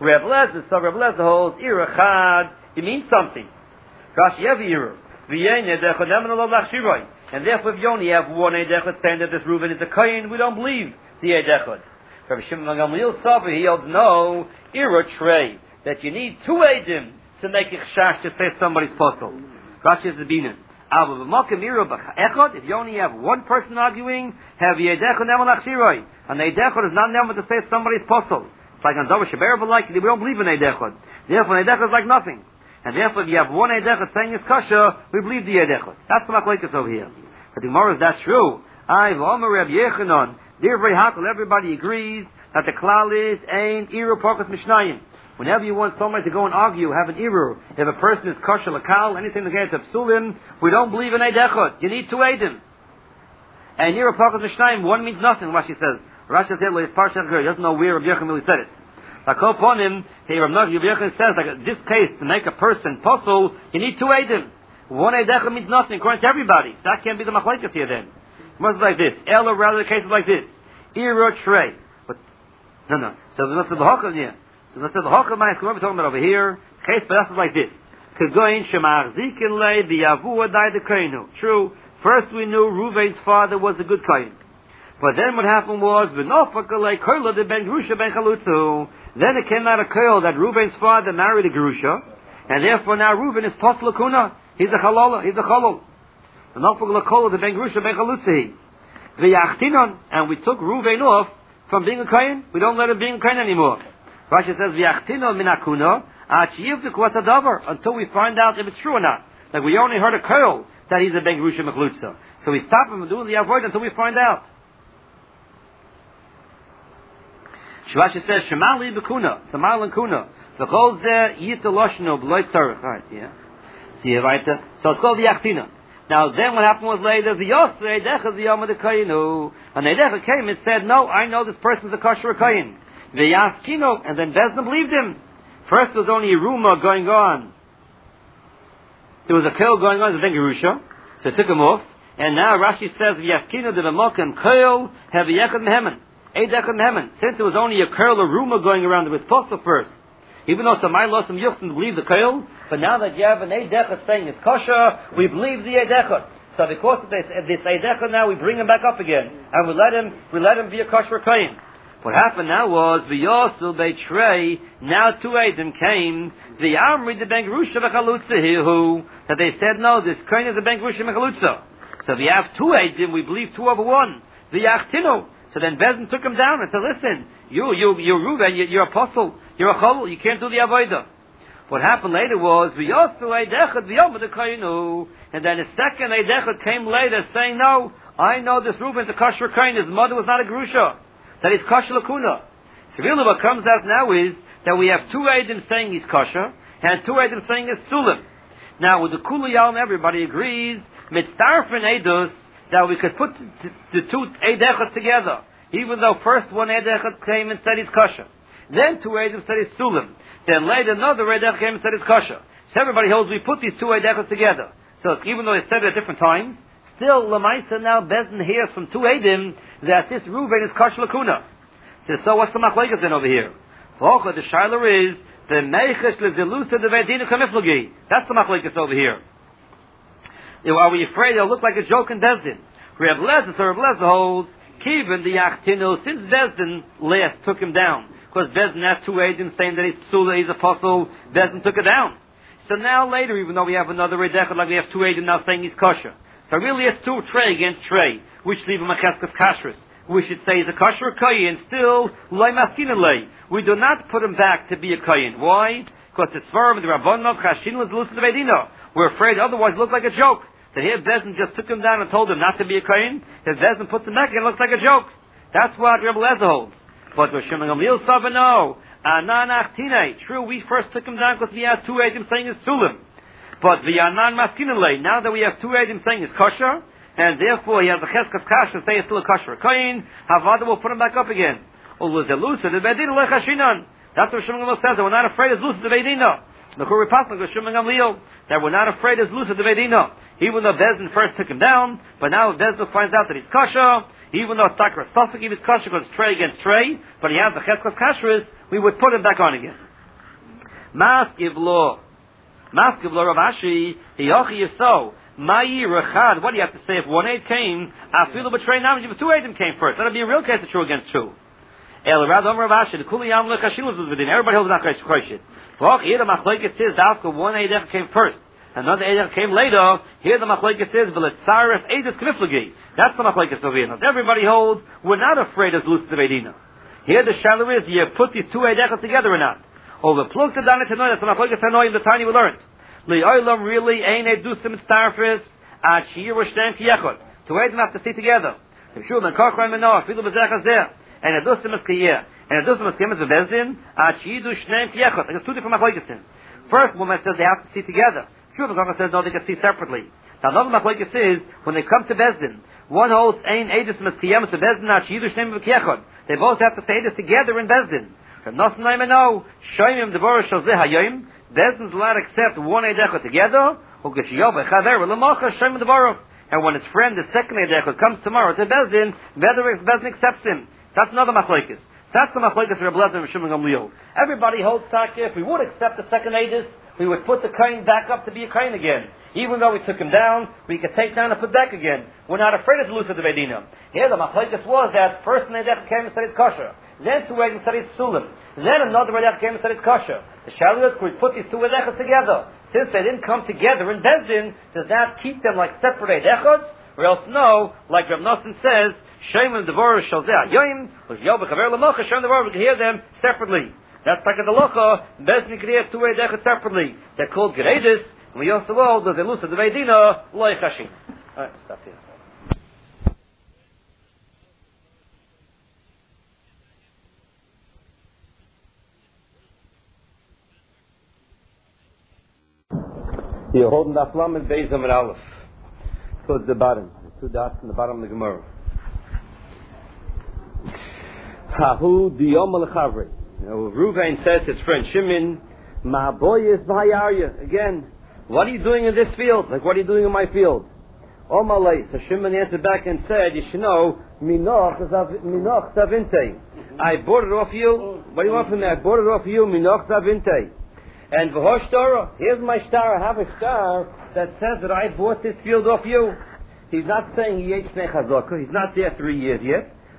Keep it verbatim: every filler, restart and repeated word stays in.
Reb Lezer, so Reb Lezer holds irachad. It means something. Rashi every iru. And therefore, if you only have one Eidechad saying that this Reuben is a Kayin, we don't believe the Eidechad. Rabbi Shimon ben Gamliel Safa, he holds no, Ira Trey, that you need two Eidim to make it chash to say somebody's puzzle. Rashi is the Binan. If you only have one person arguing, have the Eidechad Nemal Achshiroi. And the Eidechad is not never to say somebody's puzzle. It's like on Zavar Sheber, like we don't believe in Eidechad. Therefore, Eidechad is like nothing. And therefore, if you have one Eidechad saying it's kasha, we believe the Eidechad. That's the Machlekes over here. But the Gemara is that true? I, V'omer Reb Yechanan, dear very hakol, everybody agrees that the klal is ein iru parkas mishnayim. Whenever you want somebody to go and argue, have an iru. If a person is kasha lakal, anything that gets psulim, we don't believe in Eidechad. You need two Eidim. And iru parkas mishnayim, one means nothing. Rashi says, Rashi says, he doesn't know where Reb Yechanan really said it. Like upon him, he Rav Yechanan says, like in this case, to make a person puzzle, you need two Eidim. One Eidechad means nothing according to everybody. That can't be the machlekes here then. It must be like this. Ella, rather the case is like this. Ira Trey. But no, no. So the must have the Hochel here. So the must have the Hochel minus. We're talking about over here. Case, but that's like this. Kagoin Shemar Zikin Le the Yavua died the Kainu. True. First we knew Ruvain's father was a good Kain. But then what happened was V'nofakale Kola de Ben Grusha Ben Chalutzu. Then it came out of Koil that Ruvain's father married a Grusha, and therefore now Reuben is Posla Kuna. He's a Chalala. He's a Chalal. V'nofakale Kola de Ben Grusha Ben Chalutzu. V'yachtinon, and we took Reuven off from being a Kain. We don't let him be a Kain anymore. Rashi says V'yachtinon min Akuna Achiyivdik what's a davar until we find out if it's true or not. Like we only heard a Koil that he's a Ben Grusha Mechlutza. So we stop him from doing the avoid until we find out. Rashi says Shemali Bekuna, Tamal and Kuna. The whole there Yita Loshno Bloit Sarach. Right, yeah. See right. So it's called the Yachtina. Now then what happened was later the Yosef Eidechad the Yom the Kainu. And Eidechad came and said, no, I know this person's a kosher Kain. The Yaskino, and then Bezdin believed him. First there was only a rumor going on. There was a kill going on as a Ben Gerusha, so it took him off. And now Rashi says Yaskino the Mokim Kail have Yechad Mehemen. Eidechad Mehemen. Since there was only a curl or rumor going around, it was possible first. Even though Samai lost some Yuchsin to believe the Kail, but now that you have an Eidechad saying it's kosher, we believe the Eidechad. So because of this, this Eidechad now, we bring him back up again, and we let him, we let him be a kosher Kain. What happened now was V'yosul Beitrei. Now two Eidim came. The Amri the Ben Gerusha Mechalutza who that they said no, this Kain is a Ben Gerusha Mechalutza. So we have two Eidim, we believe two over one. The Yachtino. So then Bezin took him down and said, listen, you, you, you're Reuven, you, you're apostle, you're a chol, you can't do the avodah. What happened later was, V'yosu Eidechad v'yom the Kainu. And then the second Eidechad came later saying, no, I know this Reuven's a kosher Kain, his mother was not a Gerusha. That is kosher lakuna. So really what comes out now is that we have two Eidim saying he's kosher, and two Eidim saying he's tzulim. Now with the Kula Yalm, everybody agrees, mitzdarfen Eidos, that we could put the, the two Eidechads together. Even though first one Eidechad came and said he's kosher. Then two Eidim said he's tzulim. Then later another Eidechad came and said he's kosher. So everybody holds we put these two Eidechads together. So even though it's said at different times, still Lamaisa now Bezin hears from two Eidim that this Reuven is kosher lakuna. So, so what's the machlekes then over here? V'ocha, the shiler is the meichesh lezelusa de ve'edinu kamiflagi. That's the machlekes over here. Are we afraid it'll look like a joke in Bezdin? Reb Lezer, so Reb Lezer holds, Kivin the Yachtino, since Bezdin last took him down, because Bezdin has two Eidim saying that he's psula, he's apostle, Bezdin took it down. So now later, even though we have another Eidechad, like we have two Eidim now saying he's kosher. So really it's two Trey against Trey, which leave him a cheskas kashrus. We should say he's a kosher Kayin, and still, loy maskinin lay. We do not put him back to be a Kayin. Why? Because it's firm, the Rabbanov, Chashin was loose to the Vedina. We're afraid otherwise it looks like a joke. That here Bezdin just took him down and told him not to be a Kayin. If Bezdin puts him back again, it looks like a joke. That's what Reb Lezer holds. But with Shimon Gamliel Sava, no. Anan Achtine. True, we first took him down because we had two Eidim saying it's Tulim. But the Anan Maskinale, now that we have two Eidim saying it's kosher, and therefore he has a cheskas kasher say it's still a kosher Kayin, Havada will put him back up again. That's what Shimon Gamliel says, that we're not afraid it's loose the Vedina. The Churi Pasuk of Shimon Gamliel, that we're not afraid it's loose the Vedina. Even though Bezdin first took him down, but now Bezdin finds out that he's kosher, even though Takra Suffolk he was kosher because Trey against Trey, but he has the cheskas kashrus, we would put him back on again. Maskiv lo. Maskiv lo Rav Ashi, Hiyochi Yiso. Ma'i Rechad. What do you have to say if one aid came? Afilu betray Namaj, if two aidim came first. That'll be a real case of true against two. El Rad Omer Rav Ashi, the Kuli Yam Lekashilus was within. Everybody holds not Kreshit. V'hoch, here the Machlekes says, Dafka, one aid came first. Another aid came later. Here the Machlekes says, V'letzaref Eidus Kniflagi. That's the Machlekes of Vienna. Everybody holds, we're not afraid of Lucis of Edina. Here the shallow is, you put these two aidechas together or not. Or the plug to Dana Tanoy, that's the Machlekes Tanoy in the tiny we learned. Li'olam really ain't edusim starfis, ad shir v'shtem kiyechot. Two aidim have to stay together. Shul ben Kochran Menoah, Filu b'zechas there. And edusim is kiyeh. And edusim is kiyeh is bezdin, ad shir du shtem kiyechot. Like it's two different Machlekes. First woman says they have to stay together. Shul ben Kochran says no, they can see separately. Now another Machlekes is, when they come to bezdin, one holds ein edusim is kiyeh, it's bezdin, ad shir du shtem kiyechot. They both have to say this together in bezdin. From Nosson Naimano, Shoyim Devorah Shal Zeh Hayoim, Bezdin's allowed to accept one Eidecha together, and when his friend, the second Eidecha, comes tomorrow to Bezdin, Bezdin accepts him. That's another Machlekes. That's the Machlekes for Reb Lezer and Shimon Gamliel. Everybody holds Takya. If we would accept the second Eidus, we would put the Kain back up to be a Kain again. Even though we took him down, we could take down and put back again. We're not afraid of Lusa de Bedina. Here the Machlekes was that first an Eidecha came and said it's kosher. Then two Eidim said it's Psulim. Then another Eidecha came and said it's kosher. The Shalit could put these two Eidechas together. Since they didn't come together in Bezdin, does that keep them like separate Eidechas? Or else no, like Rav Nosson says, Shemim Devorah Shal Zeh Hayoim, was Yob Chaver Lamocha, Shem Devorah, we can hear them separately. That's like a Dalocha, Bezdin can hear two Eidechas separately. They're called Geredis, and we also know there's a Lusa Deveidina, Loi Chashim. Alright, stop here. You're holding the Aflam and Beis Amid Aleph towards the bottom, the two dots in the bottom of the Gemara. Hahu diyom al-chavri. Reuven says to his friend Shimon, "Ma boyes v'hayarya." Again, what are you doing in this field? Like, what are you doing in my field? Omalei. So Shimon answered back and said, "You should know, minoch minoch zavinte. I bought it off you. What do you want from me? I bought it off you, minoch zavinte." And v'hosh Torah, here's my star. I have a star that says that I bought this field off you. He's not saying he ate Shnei Chazaka. He's not there three years yet.